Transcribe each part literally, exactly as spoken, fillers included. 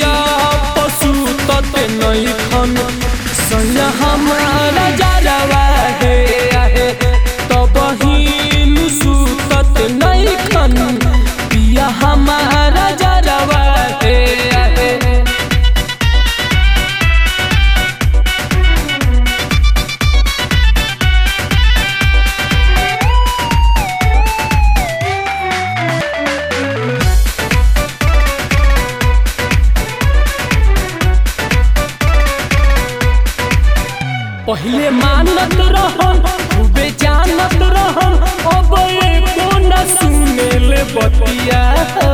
जिया पशु तत नहीं खन सैया हमारा जरवा हे आहे तब ही लुसु तत नहीं खन पिया हमारा जरवा हे आहे। पहले मानत रहन खूबे जानत रहन अब एको न सुने ले बतिया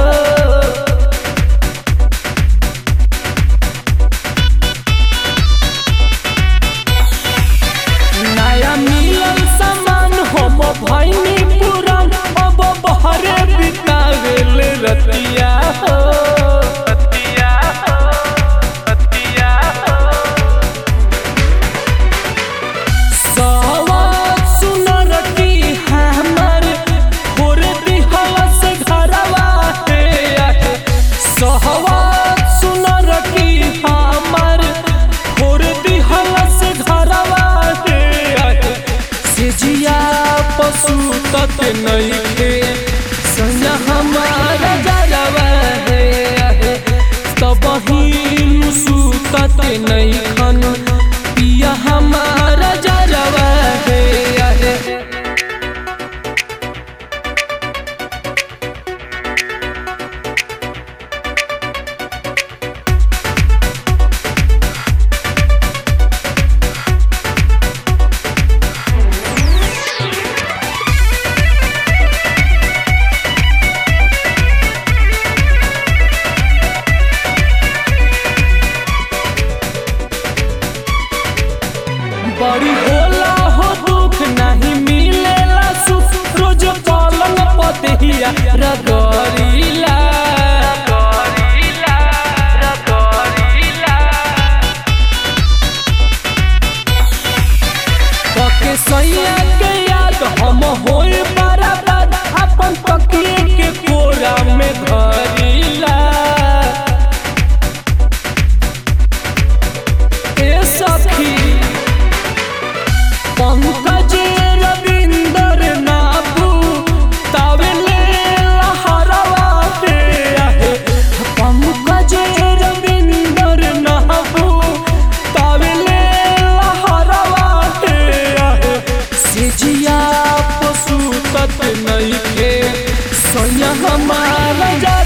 नया मिलल सामान हम भइनी पुरान अब बहरे बितावे ले रतिया पशु तत नहीं खे सैया हमारा जरवा हे आहे तब ही लुसु तत नहीं खन पिया हमारा जरवा हे आहे। बड़ी होला हो दुख नहीं मिलेला सुख रोज पलंग पतिया रगड़ीला पके सैया के याद हम होए बराबर अपन तकिए के कोरा में धरीला ए सखी पंकज रविंदर नाबू तावले लहरवा दे आहे पंकज रविंदर नाबू तावले लहरवा दे आहे सिजिया पशु तत नहीं खे सैया हमारा